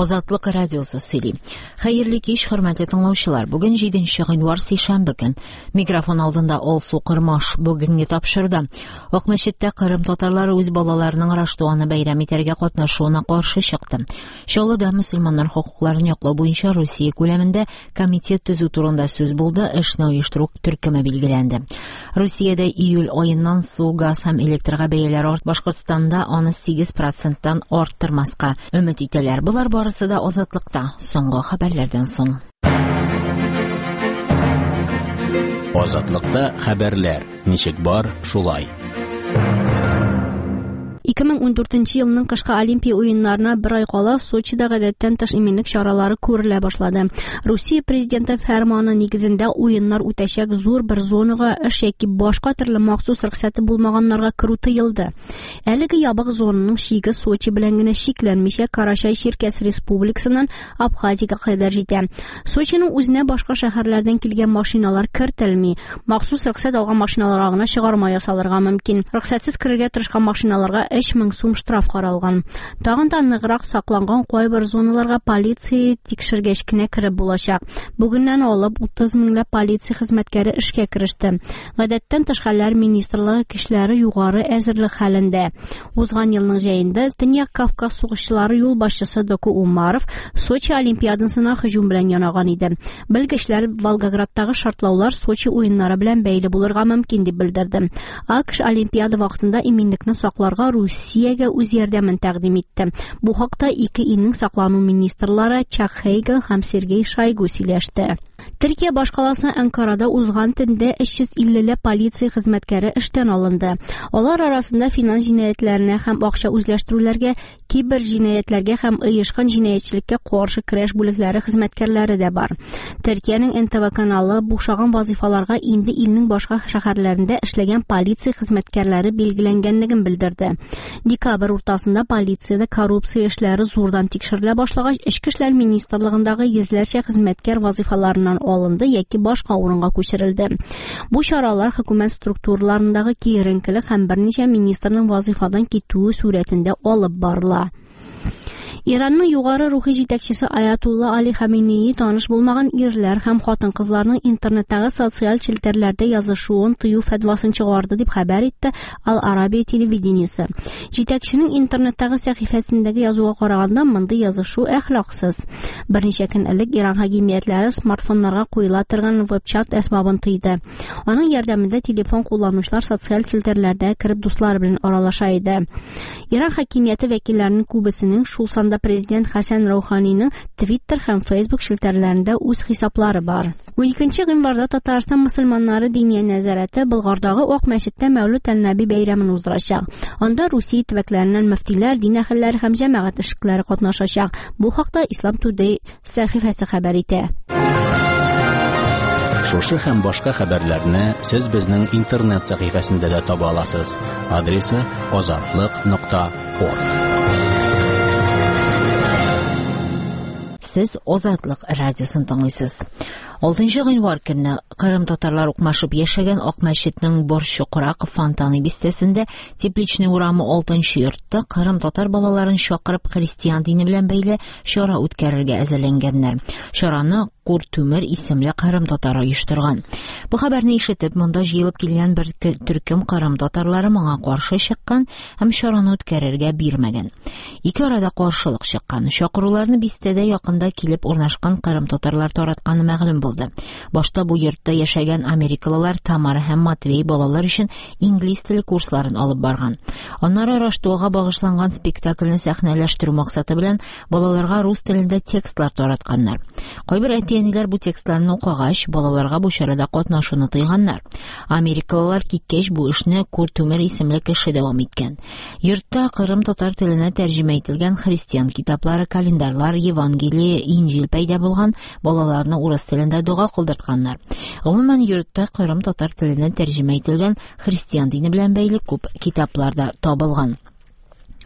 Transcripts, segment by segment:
Азатлык радиосы сөйли. Хәерле кич, хөрмәтле тыңлаучылар. Бүген 7 гыйнвар сишәмбе көн. Микрофон алдында Алсу Кырмаш бүгенге тапшырды. Ак мәчеттә Кырым татарлары үз балаларының Раштуаны бәйрәм итәргә катнашуына каршы чыкты. Чаллыда мөселманнар хокукларын яклау буенча Русия күләмендә комитет төзү турында сүз булды, эшне оештыру төркеме билгеләнде. Русиядә июль аеннан су, газ һәм электрга бәяләре арт, Башкортстанда аны 8%-тан арттырмаска өмет итәләр. Булар барысы да Азатлыкта. Соңгы хәбәрләрдән соң. Азатлыкта хәбәрләр. Ничек бар, шулай. 2014 елның кышкы Олимпия уеннарына бер ай кала Сочида гадәттән тыш иминлек чаралары күрелә башлады. Русия президенты фәрманы нигезендә уеннар үтәчәк зур бер зонага эш яки башка төрле махсус рөхсәте булмаганнарга керү тыелды. Әлеге ябык зонаның шиге Сочи белән генә шикләнмичә Карачай-Черкес республикасыннан Абхазиягә кадәр җитә. Сочиның үзенә башка шәһәрләрдән килгән машиналар кертелми. Махсус рөхсәт алган машиналарга гына чыгарма ясалырга мөмкин. Рөхсәтсез керергә тырышкан машиналарга 3000 сум штраф каралган. Тагын да ныграк сакланган кайбер зоналарга полиция тикшергәч кенә кереп булачак. Бүгеннән алып 30 меңләп полиция хезмәткәре эшкә кереште. Гадәттән тыш хәлләр министрлыгы кешеләре югары әзерлек хәлендә. Узган елның җәендә Төньяк Кавказ сугышчылары юлбашчысы Доку Умаров Сочи олимпиадасына һөҗүм белән янаган иде. Белгечләр Волгоградтагы шартлаулар Сочи уеннары белән бәйле булырга мөмкин дип белдерде. АКШ олимпиада вакытында иминлекне сакларга Русиягә үз ярдәмен тәкъдим итте. Бу хакта ике илнең саклану министрлары Чак Хейгел һәм Сергей Шойгу сөйләште. Төркия башкаласы Анкарада узган төндә 350 полиция хезмәткәре эштән алынды. Алар арасында финанс җинаятьләренә һәм акча үзләштерүләргә, кибер җинаятьләргә һәм оешкан җинаятьчелеккә каршы көрәш бүлекләре хезмәткәрләре дә бар. Төркиянең НТВ каналы бушаган вазифаларга инде илнең башка шәһәрләрендә эшләгән полиция хезмәткәрләре билгеләнгәнлеген белдерде. Декабрь уртасында полициядә коррупция эшләре зурдан тикшерелә башлагач, Эчке эшләр министрлыгындагы йөзләрчә хезмәткәр вазифаларыннан алынды яки башка урынга күчерелде. Бу чаралар хөкүмәт структураларындагы киеренкелек һәм берничә министрның вазифадан китүе сурәтендә алып барыла. Иранның югары рухи җитәкчесе Аятулла Али Хаминеи таныш булмаган ирләр һәм хатын-кызларның интернеттагы социаль челтәрләрдә язышуын тыю фәтвасын чыгарды дип хәбәр итте Ал-Арабия телевидениесе. Җитәкченең интернеттагы сәхифәсендәге язуга караганда, мондый язышу әхлаксыз. Берничә көн элек Иран хакимиятләре смартфоннарга куела торган веб-чат әсбабын тыйды. Аның ярдәмендә телефон кулланучылар социаль челтәрләрдә кереп дуслар белән аралаша иде. Иран хакимияте вәкилләренең күбесенең шул санда президент Хасан Рауханиның Twitter һәм Facebook челтәрләрендә үз хисаплары бар. 12 гыйнварда Татарстан мөселманнары дини нәзарәте Болгардагы Ак мәчеттә Мәүлид әл-Нәби бәйрәмен уздырачак. Анда Русия төбәкләреннән мөфтиләр, дин әһелләре һәм җәмәгать эшлекләре катнашачак. Бу хакта Ислам Today сәхифәсе хәбәр итә. Шушы һәм башка хәбәрләрне сез безнең интернет сәхифәсендә дә таба аласыз. Адресы azatlyk.org. Сез Азатлык радиосын тыңлыйсыз. 6 гыйнвар көнне Кырым татарлар укмашып яшәгән Ак мәчетнең Борчукрак фонтаны бистәсендә Тепличный урамы 6-нчы йортта Кырым татар балаларын чакырып христиан дине белән бәйле чара үткәрергә әзерләнгәннәр. Чараны Куртүмер исемле Кырым татары оештырган. Бу хәбәрне ишетеп, монда җыелып килгән бер төркем Кырым татарлары моңа каршы чыккан һәм чараны үткәрергә бирмәгән. Ике арада каршылык чыккан. Чакыруларны бистәдә якында килеп урнашкан Кырым татарлар таратканы мәгълүм булды. Башта бу йортта яшәгән америкалылар Тамара һәм Матвей балалар өчен инглиз теле курсларын алып барган. Аннары Раштуага багышланган спектакльне сәхнәләштерү максаты белән балаларга рус телендә текстлар таратканнар. Кайбер әтиәниләр бу текстларны укыгач, балаларга бу чарада катнашуны тыйганнар. Америкалылар киткәч, бу эшне Куртүмер исемле кеше дәвам иткән. Йортта Кырым татар теленә тәрҗемә ителгән христиан китаплары, календарлар, Евангелие, Инҗил пәйда булган, балаларны урыс телендә дуга кылдыртканнар. Гомумән йортта Кырым татар теленә тәрҗемә ителгән христиан дине белән бәйле күп китаплар да табылган.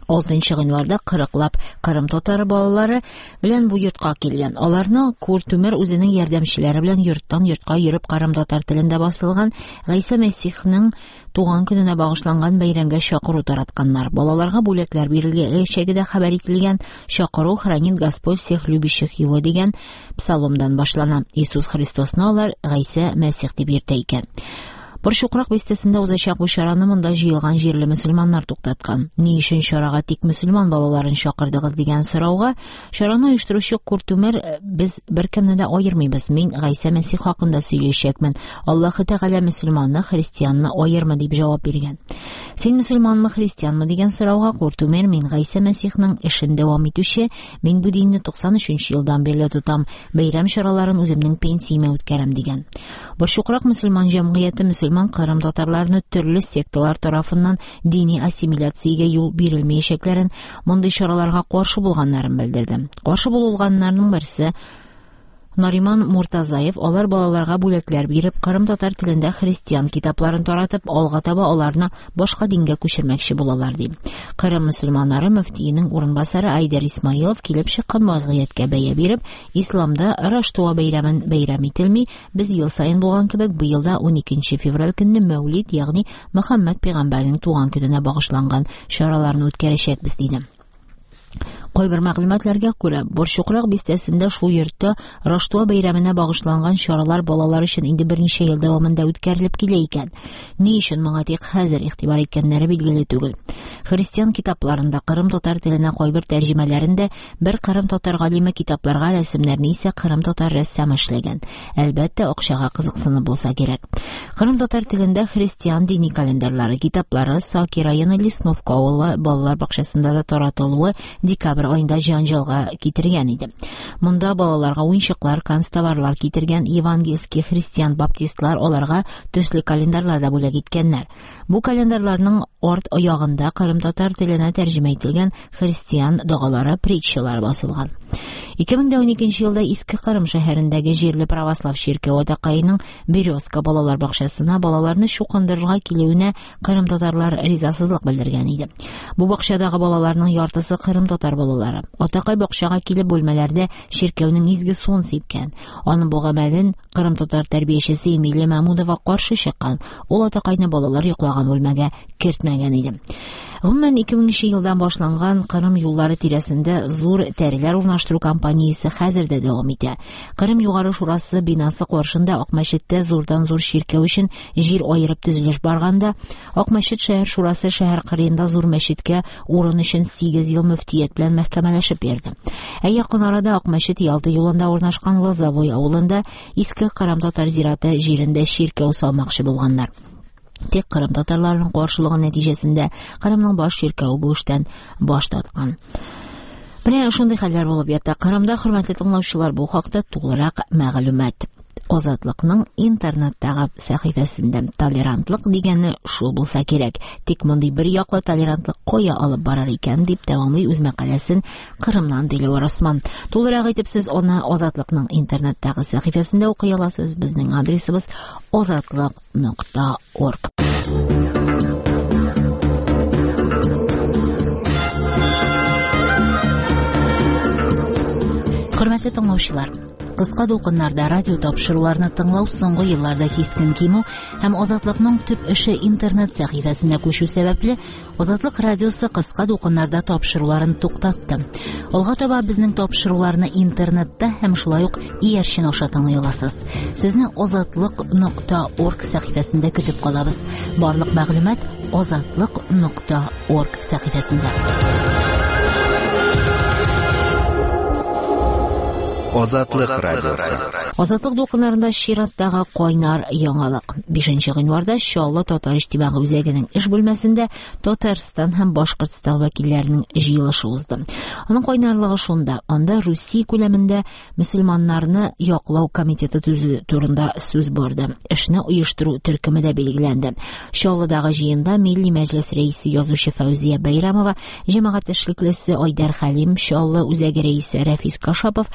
6 гыйнварда 40лап Кырым татары балалары белән бу йортка килгән. Аларны Күртүмер үзенең ярдәмчеләре белән йорттан йортка йөреп Кырым татар телендә басылган Гыйса Мәсихның туган көненә багышланган бәйрәмгә чакыру таратканнар. Балаларга бүләкләр биреләчәге дә хәбәр ителгән. Чакыру хранит Господь всех любящих его дигән псаломдан башлана. Иисус Христосны алар Гыйса Мәсих дип йөртә икән. Борчукрак бистәсендә узачак бу чараны монда җыелган җирле мөселманнар туктаткан. Ни өчен чарага тик мөселман балаларын чакырдыгыз дигән сорауга чараны оештыручы Күртүмер без беркемне дә аермыйбыз. Мин Гыйса Мәсих хакында сөйләшәкмен. Аллаһы Тәгалә мөселманны, христианны аермы дип җавап биргән. Син мөселманмы, христианмы дигән сорауга Күртүмер мин Гыйса Мәсихның эшен дәвам итүче, мин бу динне 93 елдан бирле тотам. Бәйрәм чараларын үземнең пенсиямә үткәрәм дигән. Борчукрак мөселман җәмгыяте мөселман Кырым татарларны төрле секталар тарафыннан дини ассимиляциягә юл бирелмәячәкләрен, мондый чараларга каршы булганнарын белдерде. Каршы булганнарның берсе Нариман Муртазаев, алар балаларга бүләкләр биреп, Кырым татар телендә христиан китапларын таратып, алга таба аларны башка дингә күчермәкче булалар ди. Кырым мөселманнары мөфтиенең урынбасары Айдар Исмаилов килеп чыккан вазгыятькә бәя биреп, исламда Раштуа бәйрәмен бәйрәм ителми, без ел сайын булган кебек быел да 12 февраль көнне Мәүлид, ягъни Мөхәммәд пәйгамбәрнең туган көненә багышланган чараларны үткәрәчәкбез диде. Кайбер мәгълүматларга күрә, Борчукрак бистәсендә шул йортта Раштуа бәйрәменә багышланган чаралар балалар өчен инде берничә ел дәвамында үткәрелеп килә икән. Ни өчен моңа тик хәзер игътибар иткәннәре билгеле түгел. Христиан китапларында, Кырым татар теленә кайбер тәрҗемәләрендә бер Кырым татар галиме китапларга рәсемнәрне исә Кырым татар рәссам эшләгән. Әлбәттә, акчага кызыксыны булса кирәк. Кырым татар телендә христиан дини календарьлары китаплары Саки районы Лесновка авылы балалар бакчасында да таратылуы декабрь айында җанҗалга китергән иде. Монда балаларга уенчыклар, канцтоварлар китергән евангельский христиан баптистлар аларга төсле календарьлар да бүләк иткәннәр. Бу календарьларның арт аягында Кырым татар теленә тәрҗемә ителгән христиан догалары, притчалар басылган. 2012 елда Иске Кырым шәһәрендәге җирле православ чиркәү атакайының Березка балалар бакчасына балаларны чукындырырга килүенә Кырым татарлар ризасызлык белдергән иде. Бу бакчадагы балаларның яртысы Кырым татар балалары. Атакай бакчага килеп бүлмәләрдә чиркәүнең изге суын сипкән. Аның бу гамәлен Кырым татар тәрбиячесе Эмилия Мәмүдова каршы чыккан. Ул атакайны балалар йоклаган бүлмәгә кертмәгән иде. Гомумән 2000 елдан башланган Кырым юллары тирәсендә зур тәреләр урнаштыру кампаниясе хәзер дә дәвам итә. Кырым югары шурасы бинасы каршында Акмәчеттә зурдан-зур чиркәү өчен җир аерып төзелеш барганда, Акмәчет шәһәр шурасы шәһәр кырыенда зур мәчеткә урын өчен 8 ел мөфтият белән мәхкәмәләшеп бирде. Якын арада Акмәчет Ялты юлында урнашкан Лозовой авылында Иске Кырым татар зираты җирендә чиркәү салмакчы булганнар. Тик Кырым татарларының каршылыгы нәтиҗәсендә Кырымның баш чиркәү бу эштән баш тарткан. Менә шундый хәлләр булып ята. Кырымда, хөрмәтле тыңлаучылар, бу хакта тулырак мәгълүмат Азатлыкның интернеттагы сәхифәсендә. Толерантлык дигәне шул булса кирәк. Тик мондый бер яклы толерантлык кая алып барар икән дип дәвамлый үз мәкаләсен Кырымнан Диләвар Осман. Тулырак итеп сез аны Азатлыкның интернеттагы сәхифәсендә укый аласыз. Безнең адресыбыз azatlык.org. Хөрмәтле тыңлаучылар, кыска дулкыннарда радио тапшыруларны тыңлау соңгы елларда кискен кимү һәм Азатлыкның төп эше интернет сәхифәсенә күчү сәбәпле Азатлык радиосы кыска дулкыннарда тапшыруларын туктатты. Алга таба безнең тапшыруларны интернетта һәм шулай ук иярчен аша тыңлый аласыз. Сезне azatlык.org сәхифәсендә көтеп калабыз. Барлык мәгълүмат azatlык.org сәхифәсендә. Азатлык радиосы. Азатлык дулкыннарында чираттагы кайнар яңалык. 5 гыйнварда Чаллы татар иҗтимагый үзәгенең эш бүлмәсендә Татарстан һәм Башкортстан вәкилләренең җыелышы узды. Аның кайнарлыгы шунда. Анда Русия күләмендә мөселманнарны яклау комитеты төзү турында сүз барды. Эшне оештыру төркеме дә билгеләнде. Чаллыдагы җыенда Милли Мәҗлес рәисе язучы Фәүзия Бәйрәмова, җәмәгать эшлеклесе Айдар Хәлим, Чаллы үзәге рәисе Рәфис Кашапов,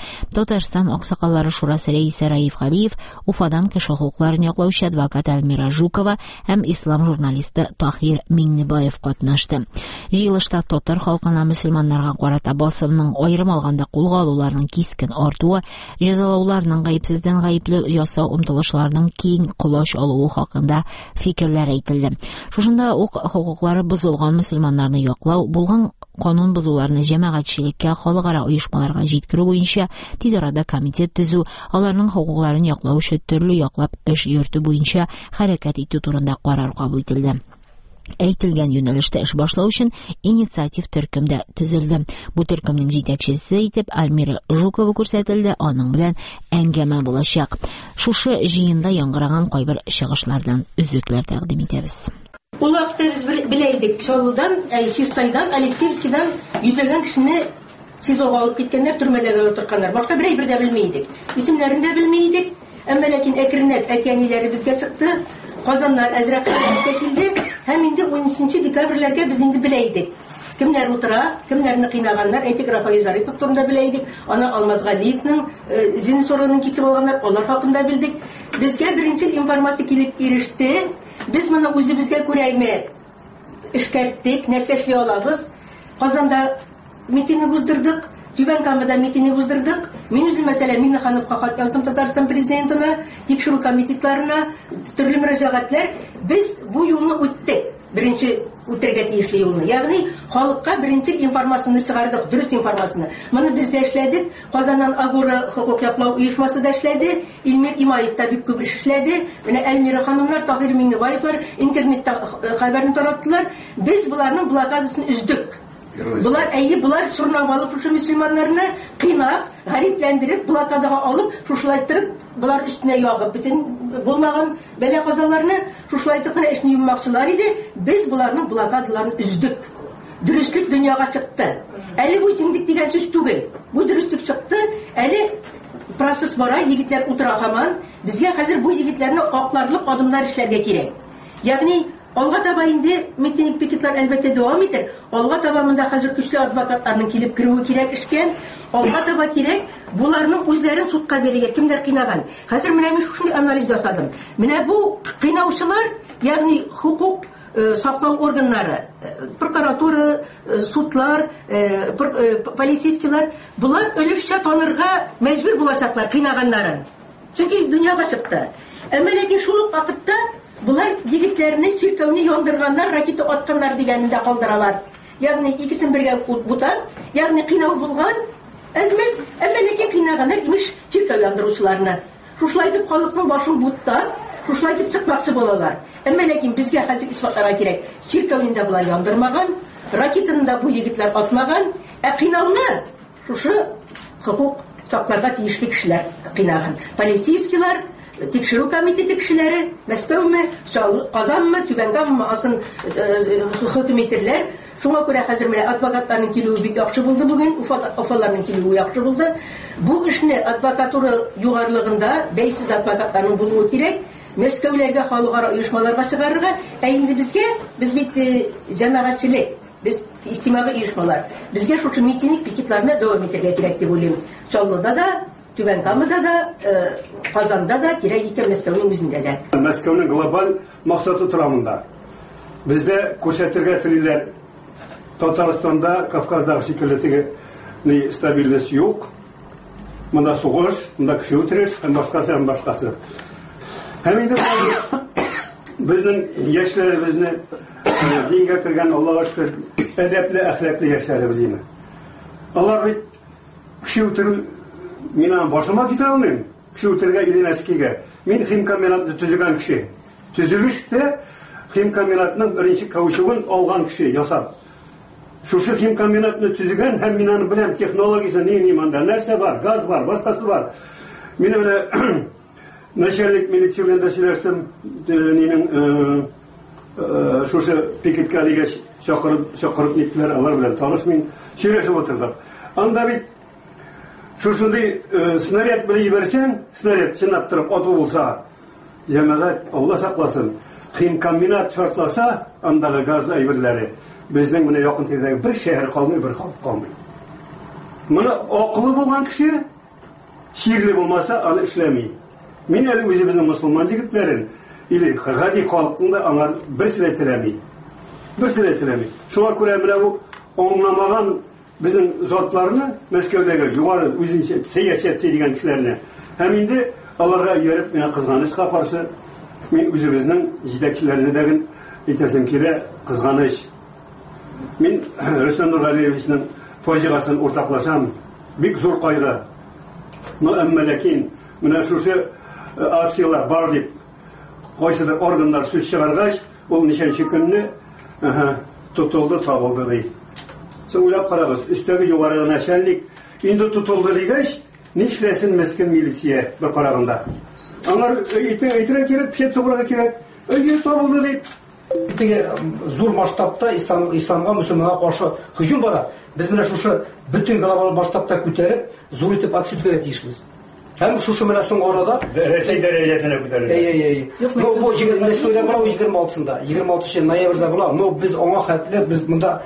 Татарстан аксакаллары шурасы рәисе Раиф Галиев, Уфадан кеше хукукларын яклаучы адвокат Әлмира Жукова һәм ислам журналисты Тахир Миңнебаев катнашты. Җыелышта татар халкына мөселманнарга карата басымның аерым алганда кулга алуларның кискен артуы, җәзалауларның гаепсездән гаепле ясау омтылышларының киң колаш алуы хакында фикерләр әйтелде. Шушында ук хукуклары бозылган мөселманнарны яклау, булган канун бозуларны җәмәгатьчелеккә, халыкара оешмаларга җиткерү буенча тиз арада комитет төзү, аларның хукукларын яклау өчен төрле яклап эш йөртү буенча хәрәкәт итү турында карар кабул ителде. Әйтелгән юнәлештә эш башлау өчен инициатив төркемдә төзелде. Бу төркемнең җитәкчесе итеп Әлмира Жукова күрсәтелде, аның белән әңгәмә булачак. Шушы җыенда яңгыраган кайбер чыгышлардан өзекләр тәкъдим итәбез. Ул вакытта без беләйдек, Чаллыдан, Чистайдан, Алексеевскидан йөзләгән кешене СИЗОга алып киткәннәр, төрмәләргә утыртканнар. Башка берәй дә белмәйдек. Исемнәрен дә белмәйдек. Әмма ләкин әкренләп әтәниләре безгә чыкты. Казаннар әзрәк килде. Һәм инде 13 декабрьләргә без инде беләйдек. Кемнәр утыра, кемнәрне кыйнаганнар, әйтик Рафаил Зарипов турында беләйдек. Аны Алмазгалиевның Зинсорының кисеп алганнар, алар хакында белдек. Безгә беренче информация килеп иреште. Без моны үзебезгә күрәйме эшкәрттек, нәрсә эшли алабыз. Казанда митинг уздырдык, Түбән Камада митинг уздырдык. Мин үзем мәсәлән Миннехановка хат яздым Татарстан президентына, тикшерү комитетларына, төрле мөрәҗәгатьләр. Без бу юлны үттек. Беренче үтәргә тиешле юлны. Ягъни халыкка беренче информацияны чыгардык, дөрес информацияны. Моны без дә эшләдек. Казаннан Агура хукук яклау оешмасы да эшләде. Илмир Имаев та бик күп эшләде. Менә Әлмира ханымнар, Тахир Миңнебаевлар интернетта хәбәрне тараттылар. Без буларның блокадасын үздек. Булар сорнап алып, шушы мөселманнарны кыйнап, гарипләндереп, блокадага алып, шушылайтырып, булар өстенә ягып, бөтен булмаган бәла казаларны шушылайтып кына эшне юммакчылар иде. Без буларның блокадаларын үздек. Дөрестлек дөньяга чыкты. Әле бу тиңдик дигән сүз түгел. Бу дөрестлек чыкты. Әле процесс бара, егетләр утыра һаман. Безгә хәзер бу егетләрне акларлык адымнар эшләргә кирәк. Ягъни алга таба инде митинг пикетлар әлбәттә дәвам итер. Алга таба монда хәзер көчле адвокатларның килеп керүе кирәк эшкә. Алга таба кирәк буларның үзләрен судка бирергә, кемдер кыйнаган. Хәзер менә мин шундый анализ ясадым. Менә бу кыйнаучылар, ягъни хукук саклау органнары, прокуратура, судлар, полицейскийлар, булар өлешчә танырга мәҗбүр булачаклар кыйнаганнарын. Чөнки дөньяга чыкты. Әмма ләкин шул вакытта булар егетләрне сиркәүне яндырганнар, ракета атканнар дигәнендә калдыралар. Ягъни икесен бергә бутап, ягъни кыйнау булган, әзмәс, әмма ләкин кыйнаганнар имеш сиркәү яндыручыларны. Шушылай итеп халыкның башын буттап, шушылай итеп чыкмакчы булалар. Әмма ләкин безгә хәзер исбатларга кирәк. Сиркәүне дә булар яндырмаган, ракетаны да бу егетләр атмаган, ә шушы хукук сакларга тиешле кешеләр кыйнаган. Полицейскийлар, тикшерү комитеты кешеләре, Мәскәүме, Казанмы, Түбән Камамы асын хөкүмәтләр. Шуңа күрә хәзер менә адвокатларның килүе бик яхшы булды бүген, Уфаларның килүе яхшы булды. Бу эшне адвокатура югарлыгында бәйсез адвокатларның булуы кирәк. Мәскәүләргә, халыкара оешмаларга чыгарырга, ә инде безгә, без бит җәмәгатьчелек, без иҗтимагый оешмалар. Безгә шушы митинг пикетларны дәвам итәргә кирәк дип уйлыйм. Чаллыда да, Түбән Камада да, Казанда да, кирәк икән Мәскәүнең үзендә дә. Мәскәүнең глобаль максаты торамында. Бездә күрсәтергә телиләр Татарстанда, Кавказдагы шикелле стабильность юк. Монда сугыш, монда кеше үтереш, һәм башкасы. Һәм инде безнең яшьләребезне дингә кергән, Аллаһка шөкер, әдәпле, әхлаклы яшьләребез име. Алар бит кеше үтерү минем башыма китә алмыйм. Кеше үтергә Иленскийгә. Мин химкомбинатны төзегән кеше. Төзелештә химкомбинатның беренче каучугын алган кеше ясап. Шушы химкомбинатны төзегән һәм мин аны беләм, технологиясе ни монда нәрсә бар, газ бар, башкасы бар. Мин менә начальник милиция белән дә сөйләштем, минем шушы пикеткә дигәч чакырып нитләр, алар белән танышмыйм, сөйләшеп отырдык. Анда бит шушындай снаряд белән ибәрсәң, снаряд чынлап торып ату булса, җәмәгать Алла сакласын, химкомбинат шартласа, андагы газ әйберләре безнең менә якын тирәдәге бер шәһәр калмый, бер халык калмый. Моны акылы булган кеше Şiirli bulmasa аны эшләми. Мин әле үзебезнең мусламан җегетләрен или гади халыкны да аңар берсе дә теләми. Берсе дә теләми. Шуңа күрә менә бу аңламаган безнең затларны Мәскәүдәге югары үзенчә сәясәтче дигән кешеләрне һәм инде аларга йөреп менә кызганычка каршы мин үзебезнең җитәкчеләрне дә әйтәсем килә кызганыч. Мин Рөстәм Нургалиевичнең фаҗигасын уртаклашам. Бик зур кайгы. Әмма ләкин менә шушы акциялар бар дип кайсыдыр органнар сүз чыгаргач, ул ничәнче көнне тотылды, табылды ди. Сез уйлап карагыз, өстәге югары начальник инде тотылды дигәч, нишләсен мескен милиция бер караганда. Аңар әйтергә кирәк, печәт сугырга кирәк. Өйгә табылды дип. Теге зур масштабта исламга, мусульманга каршы һөҗүм бара. Без менә шушы бөтен глобаль масштабта күтәреп, зур итеп акция итәргә тиешбез. Һәм шушы менә соңгы арада Рәсәй дәрәҗәсенә күтәрелде. Ну бу 26-да була, 26-сында, 26 ноябрьдә була. Но без аңа хәтле без монда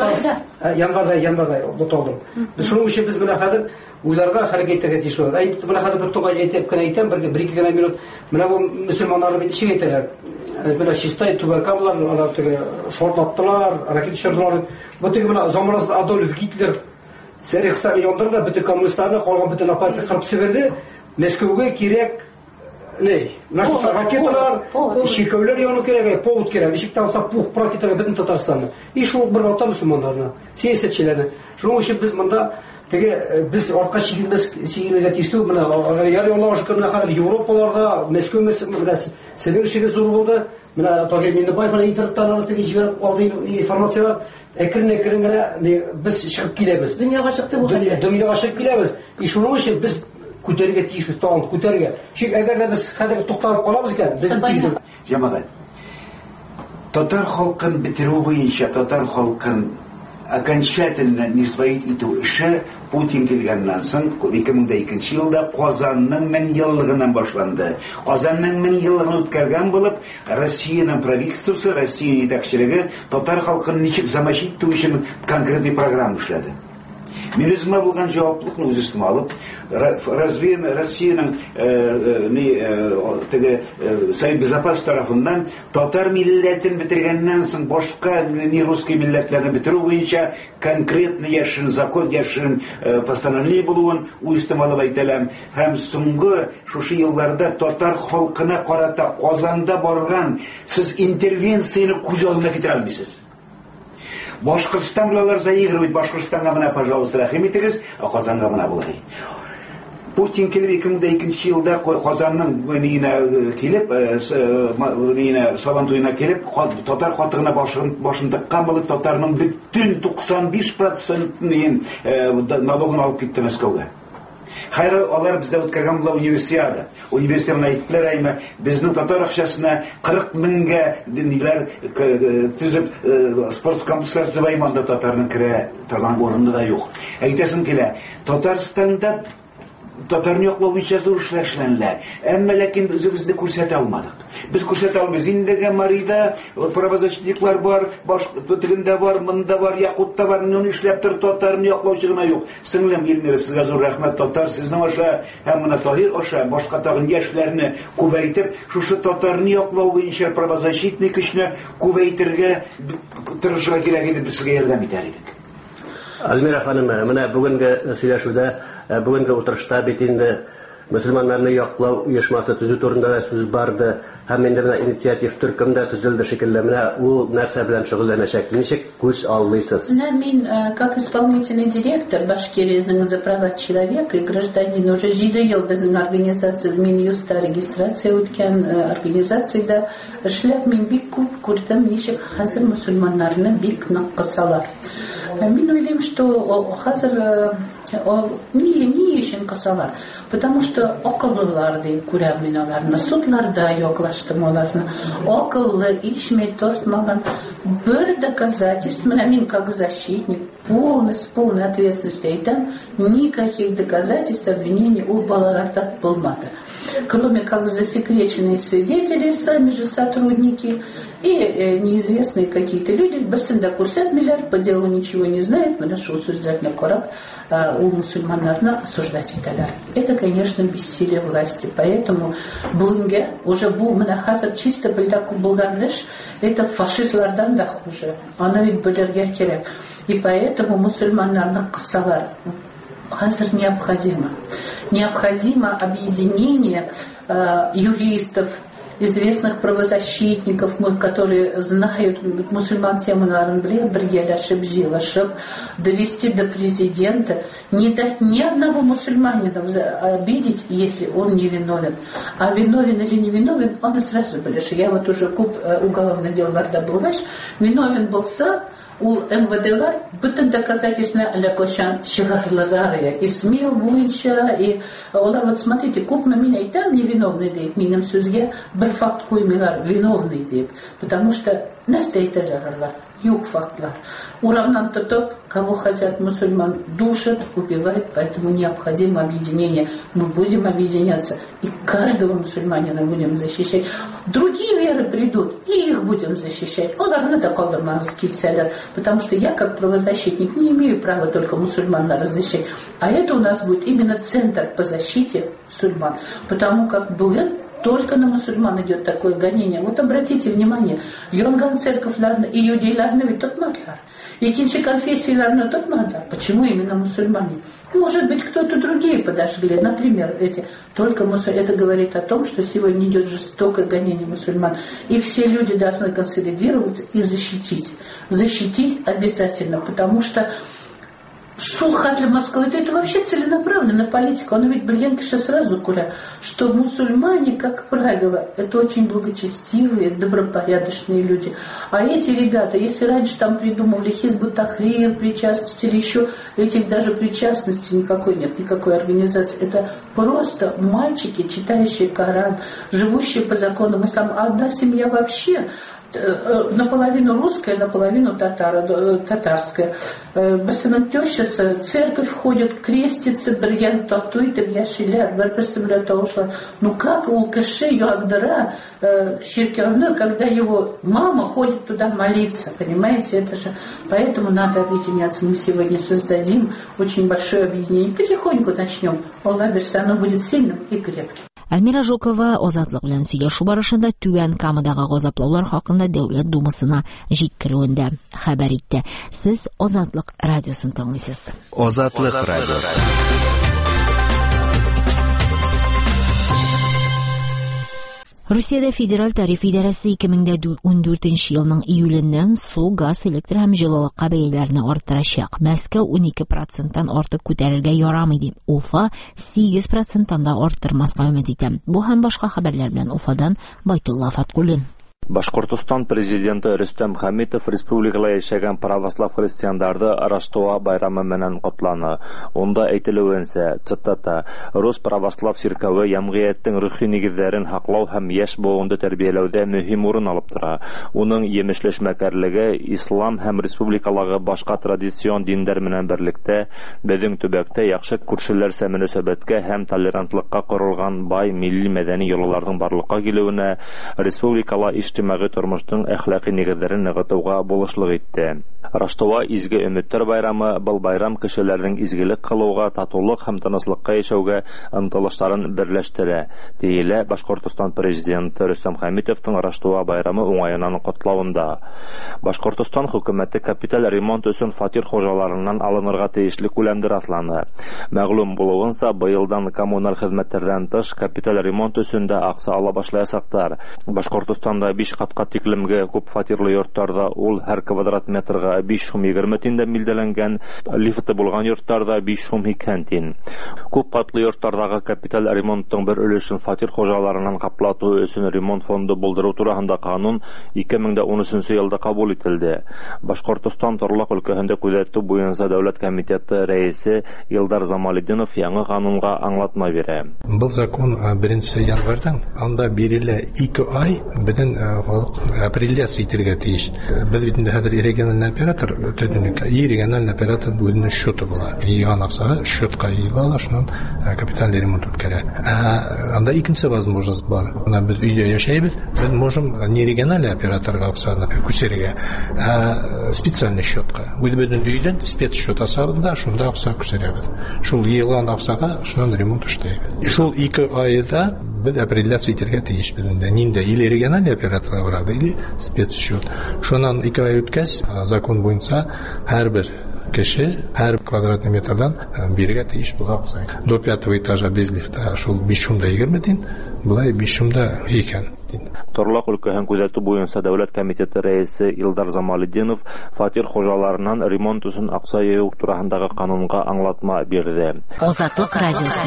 январьда буталдым. Без шуның өчен без менә хәзер уйларга хәрәкәт итәргә тиешбез. Әйтеп менә хәзер бер тугай әйтеп кенә әйтәм, бер-ике генә минут. Менә бу мусульманнар бит ишек әйтәләр. Менә чистай тубакалар, ана теге шортлаттылар, ракет шырдылар. Бу теге менә Замраз Адольф Гитлер Сәрихстан яндырда бөтен коммунистларны калган бөтен апасы кырып сиберде. Мәскәүгә кирәк наши ракеталар, чиркәүләр яну кирәк, повод кирәк. Ишектән алса пух ракеталар бөтен Татарстанны. И шул бер вакытта мусульманнарны, сәясәтчеләрне. Шуның өчен без монда теге без артка чигенергә тиешле менә ярыялаш көнне хәзер Европаларда, Мәскәү сезнең эшегез зур булды. Менә Тагир Миннебаев интернеттан теге җибәреп алды информациялар. Әкрен-әкрен генә без чыгып киләбез. Дөньяга чыкты бу хәлләр. Дөньяга чыгып киләбез. И шуның өчен без күтәрергә тиешбез, тагын күтәрергә. Чөнки әгәр дә без хәзер тукталып калабыз икән, без тизен. Җәмәгать. Татар халкын бетерү буенча татар халкын окончательно нисбәит итү эше Путин килгәннән соң 2002 елда Казанның 1000 еллыгыннан башланды. Казанның 1000 еллыгын үткәргән булып, Россиянең правительствосы, Россия итәкчелеге татар халкын ничек замочить итү өчен конкретный программа эшләде. Мин үземә булган җаваплылыкны үз өстемә алып, Россиянең Совет Безопасности тарафыннан татар милләтен бетергәннән соң башка русский милләтләрне бетерү буенча конкретный яшен закон, яшен постановление булуын үз өстемә алып әйтәләм. Һәм соңгы шушы елларда татар халкына карата Казанда барган сез интервенцияны күз алдына китерә алмыйсыз. Башкортстан белән заигрывать, Башкортстанга менә, пожалуйста, рәхим итегез, Казанга менә булай. Путин килеп 2002 елда Казанның килеп, Сабан туена килеп, татар хатыгына башын тыккан булып, татарның бөтен 95% налогын алып китте Мәскәүгә. Хәйр, алар бездә үткәргән була универсиада. Универсиаданы әйттеләр, әйме, безнең татар акчасына 40 меңгә диниләр төзеп спорт комплекслар төзеп татарның керә торган урыны да юк. Әйтәсем килә, Татарстанда татарны яклау буенча зур эшләр эшләнелә. Әмма ләкин үзебезне күрсәтә алмадык. Без күрсәтә алмыйбыз. Индеге Марида правозащитниклар бар, башкортында бар, монда бар, Якутта бар, моны эшләп тор, татарны яклаучы гына юк. Сеңлем Илмира, сезгә зур рәхмәт, татар сезнең аша һәм менә Таһир аша башка тагын яшьләрне күбәйтеп, шушы татарны яклау буенча правозащитник көчне күбәйтергә тырышырга кирәк иде, без сезгә ярдәм итәр идек. Альмира ханым, менә бүгенге сөйләшүдә, бүгенге утырышта бит инде мөселманнарны яклау оешмасы төзү турында да сүз барды. Һәм инде менә инициатив төркемдә төзелде шикелле. Менә ул нәрсә белән шөгыльләнәчәк? Ничек күз аллыйсыз? Мин, как исполнительный директор Башкирияның за права человека и гражданин, уже 7 ел безнең организация Минюста регистрация үткән организациядә эшләп мин бик күп күрдем, ничек хәзер мөселманнарны бик нык кысалар. Мин уйлыйм, что хәзер ни өчен кысалар? Потому что акыллылар дип күрәм мин аларны. Судларда яклаштым аларны. Акыллы, ичмәй тортмаган бер доказательств. Менә мин как защитник с полной ответственностью айтам, никаких доказательств обвинений у балаларда болмады. Кроме как засекреченные свидетели, сами же сотрудники и неизвестные какие-то люди, басында курсят миллиард, по делу ничего не знают, мы нашел сөздерне кораб у мусульманlarna осуждать италар. Это, конечно, бессилие власти, поэтому бүгінге уже бұл мына хазыр чисто білдаку болғанлыш, это фашистлардан да хуже, аны ведь білерге керек, и поэтому мусульманlarna қысалар. Хазыр необходимо объединение юристов, известных правозащитников, которые знают мусульман темаларын біргелешіп жилашып, довести до президента, не дать ни одного мусульманина обидеть, если он не виновен. А виновен или не виновен, он и сразу білеш. Я вот уже куп уголовных делларда был, виновен был сам, у МВДлар бүтін доказательственно лякошан шығарылары и СМИ бойынша и олар вот смотрите көпме мен айтам невиновный деп менің сөзге бір факт қоймайлар виновный деп, потому что настоятельлар юг фактлар уравнан тотоп кого хотят мусульман душат, убивают, поэтому необходимо объединение. Мы будем объединяться и каждого мусульманина будем защищать. Другие веры придут и их будем защищать. Потому что я как правозащитник не имею права только мусульман защищать, а это у нас будет именно центр по защите мусульман, потому как был только на мусульман идет такое гонение. Вот обратите внимание, Йонган церковьларны и иудейларны ведь тотмадлар. Екинчи конфессияларны тотмадлар. Почему именно мусульмане? Может быть, кто-то другие подожгли. Например, только это говорит о том, что сегодня идет жестокое гонение мусульман. И все люди должны консолидироваться и защитить. Защитить обязательно, потому что Шулхат для Москвы, это вообще целенаправленная политика. Он ведь Бельянкиша сразу куря, что мусульмане, как правило, это очень благочестивые, добропорядочные люди. А эти ребята, если раньше там придумывали Хизбут Тахрир, причастности или еще, этих даже причастностей никакой нет, никакой организации. Это просто мальчики, читающие Коран, живущие по законам ислама. А одна семья вообще наполовину русская, наполовину татарская. Басынан тещасы, церковь ходит, крестится, бірген татуйтып, яшилер, бір-бірсімлер тауышылар. Ну как у Каши Юагдара Ширкевны, когда его мама ходит туда молиться, понимаете, это же. Поэтому надо объединяться. Мы сегодня создадим очень большое объединение. Потихоньку начнем. Аллах берсе, оно будет сильным и крепким. Әлмира Жукова Азатлык белән сөйләшү барышында Түбән Камадагы газаплаулар хакында Дәүләт Думасына җиткерүендә хәбәр итте. Сез Азатлык радиосын тыңлыйсыз. Азатлык радиосы. Русиядә федераль тариф идарәсе 2014 елның июленнән су, газ, электр һәм җылылыкка бәяләрне арттырачак. Мәскәү 12%-тан артык күтәрергә ярамый дип, Уфа 8%-тан да арттырмаска өмет итә. Бу һәм башка хәбәрләр белән Уфадан Байтулла Фаткуллин. Башкортостан президенты Рөстәм Хәмитов республикала яшәгән православ христиандарды Раштоа байрамы менән котланы. Онда әйтелүенчә, цитата: "Рус православ церкове җәмгыятьнең рухи нигезләрен һаклау һәм яшь буынды тәрбияләүдә мөһим урын алып тора. Уның җимешләшмәкәрлеге ислам һәм республикалагы башка традицион диндар менән берлектә безнең төбәктә яхшы күршеләр мөнәсәбәткә һәм толерантлыкка корылган бай милли мәдәни юлларның барлыкка килүенә республикала иҗтимагый тормыштың әхлакый нигезләрен ныгытуга булышлык итте. Раштоа изге өметтер байрамы был байрам кешеләрнең изгелек кылуга, татулык һәм тынычлыкка яшәүгә ынтылышларын берләштерә, диелә Башкортстан президенты Рөстәм Хәмитовның Раштоа байрамы уңаеннан котлавында. Башкортстан хөкүмәте капиталь ремонт өчен фатир хуҗаларыннан алынырга тиешле күләмдә расланы. Мәгълүм булуынча, быелдан коммуналь хезмәтләрдән тыш капиталь ремонт өчен дә акча ала башлаячаклар. Башкортстанда 5 катка тиклемге күп фатирлы йортларда ул һәр квадрат метрга 5 сум 20 тиндән билгеләнгән, лифты булган йортларда 5 сум 2 тин. Күп катлы йортлардагы капиталь ремонттың бер өлешен фатир хуҗаларыннан каплату өчен ремонт фонды булдыру турында канун 2013 елда кабул ителде. Башкортстан Торлак өлкәсендә күзәтү буенча дәүләт комитеты рәисе Илдар Замалетдинов яңа канунга аңлатма бирә. Был закон 1 январьдан анда бирелә 2 ай беден халык апелляция итәргә тиеш. Без бит инде хәзер региональ оператор төденек, региональ оператор үзенең счеты була. Йыган акчага счетка йыла, шуннан капитальный ремонт үткәрә. Анда икенче возможность бар. Ана без өйдә яшәйбез, без можем не региональ операторга акчаны күчерергә, а специальный счетка. Үзебезнең өйдән спецсчет асабында шунда акча күчерәбез. Шул йыган акчага шуннан ремонт эшләйбез. Шул 2 айда без апелляция итәргә тиеш бездә. Нинде или региональ операторга барады, или спецсчет. Шуннан 2 ай үткәч, закон буенча һәрбер кеше һәр квадратный метрдан бирергә тиеш була акча. До 5 этажа без лифта шул 520 тин, булай 500 икән. Торлак өлкәһен күзәтү буенча дәүләт комитеты рәисе Илдар Замалетдинов фатир хуҗаларынан ремонт өчен акча йыю турысындагы канунга аңлатма бирде. Азатлык радиосы.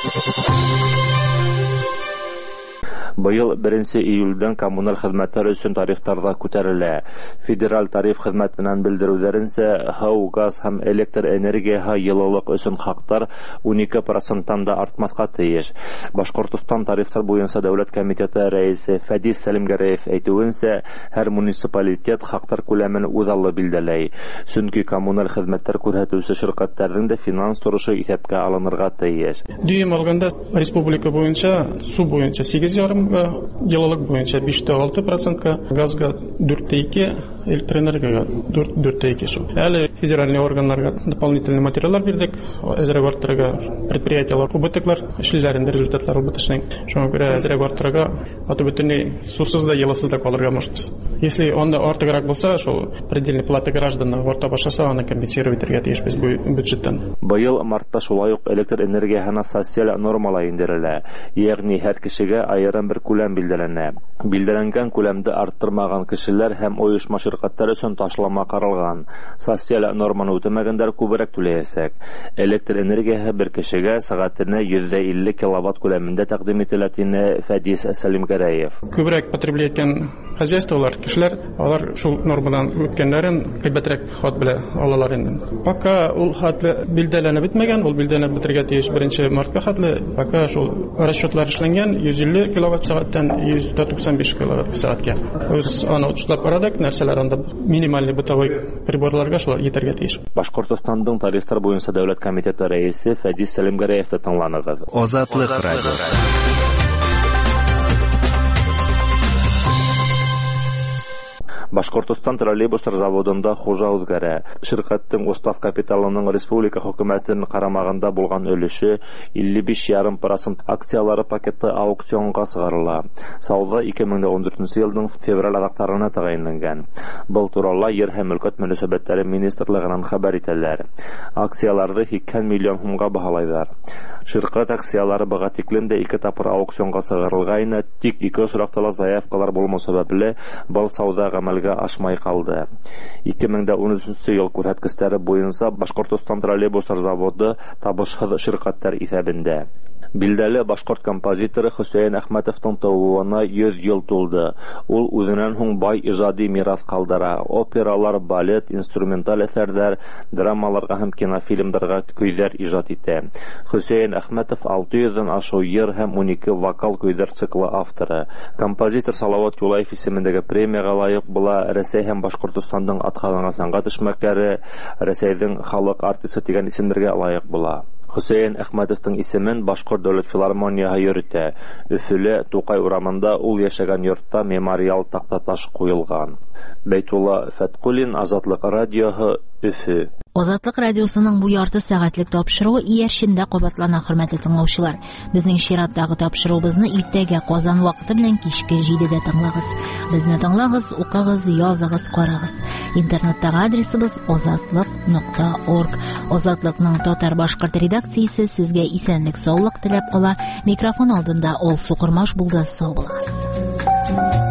Быел 1 июльдән коммуналь хезмәтләр өчен тарифларда күтәрелә. Федераль тариф хезмәтеннән белдерүләренчә, һау, газ һәм электр энергияһы еллык өчен хактар 12% да артмаска тиеш. Башкортстан тарифлар буенча дәүләт комитеты рәисе Фәдис Сәлимгәрәев әйтүенчә, һәр муниципалитет хактар күләмен үзаллы билдәләй. Чөнки коммуналь хезмәтләр күрсәтүче ширкәтләрнең дә финанс торышы исәпкә алынырга тиеш. Дүйім алганда республика буенча су буенча 8,5%, еллык буенча 5,6%, газга 4,2%, электр энергияга 4,2% шул. Әле федеральный органнарга дополнительный материаллар бирдек, әзрәк арттырырга предприятиелар убытыклар эшләрендә результатлар убытышның. Шуңа күрә әзрәк арттырырга бөтенләй сусыз да елсыз да калырга мөмкин. Если онда артыграк булса, шул предельный плата гражданнар орта башаса аны компенсировать итәргә тиешбез бюджеттан. Быел мартта шулай ук электр энергиясына социаль нормалар индерелә. Ягъни һәр кешегә аерым бер күләм билдәләнә. Билдәләнгән күләмде арттырмаган кешеләр һәм оешма ширкәтләр өчен ташлама каралган. Социаль норманы үтәмәгәннәр күбрәк түләячәк. Электр энергиясе бер кешегә сәгатенә 150 киловатт күләмендә тәкъдим ителә дине Фәдис Сәлимгәрәев. Күбрәк потреблять иткән хозяйстволар, кешеләр, алар шул нормадан үткәннәрен кыйбатрак хат белә алалар инде. Пока ул хатлы билдәләнеп бетмәгән, ул билдәләнеп бетергә тиеш 1 мартка хатлы, пока шул расчетлар эшләнгән 150 киловатт сәгатьтән 195 киловатт сәгатькә. Без аны учлап карадык, нәрсәләр анда минимальный бытовой приборларга шулар итәргә тиеш. Башкортстандың тарифлар буенча дәүләт комитеты рәисе Фәдис Сәлимгәрәевне тыңланыгыз. Азатлык радиосы. Башкортстан троллейбуслар заводында хуҗа үзгәрә. Ширкәттең устав капиталының республика хөкүмәтенең карамагында булган өлеше 55,5% акциялары пакеты аукционга чыгарыла. Сауда 2014 елның февраль аякларына тәгаенләнгән. Был турында Ер һәм өлкәт мөнәсәбәтләре министрлыгынан хәбәр итәләр. Акцияларны 2 миллион сумга баһалайлар. Ширкәт акциялары быга тиклем дә 2 тапкыр аукционга чыгарылган, тик 2 сорактала заявкалар булмау сәбәпле был сауда гамәлгә ашмай калды. 2013 ел күрсәткечләре буенча Башкортстан троллейбуслар заводы табышсыз ширкәтләр исәбендә. Билдәле башкорт композиторы Хөсәен Әхмәтовның тууына 100 ел тулды. Ул үзеннән соң бай иҗади мирас калдыра. Опералар, балет, инструменталь әсәрләр, драмаларга һәм кинофильмнарга көйләр иҗат итә. Хөсәен Әхмәтов 600-дан ашу йыр һәм 12 вокал көйләр циклы авторы. Композитор Салават Юлаев исемендәге премияга лаек була. Рәсәй һәм Башкортстанның атказанган сәнгать эшмәкәре, Рәсәйнең халык артисты дигән исемләргә лаек була. Хөсәен Әхмәтовның исемен Башкорт дәүләт филармонияһы йөртә. Өфөлә, Тукай урамында ул яшәгән йортта мемориал тактаташ куелган. Бәйтулла Фәткулин, Азатлык радиоһы, Өфө. Азатлык радиосының бу ярты сәгатьлек тапшыруы иярчендә кабатлана, хөрмәтле тыңлаучылар. Безнең чираттагы тапшыруыбызны иртәгә Казан вакыты белән кичке 7:00 тыңлагыз. Безне тыңлагыз, укыгыз, языгыз, карагыз. Интернеттагы адресыбыз azatlyk.org. Азатлыкның татар-башкорт редакциясе сезгә исәнлек, саулык теләп кала. Микрофон алдында Ол Сукырмаш булды. Сау булыгыз.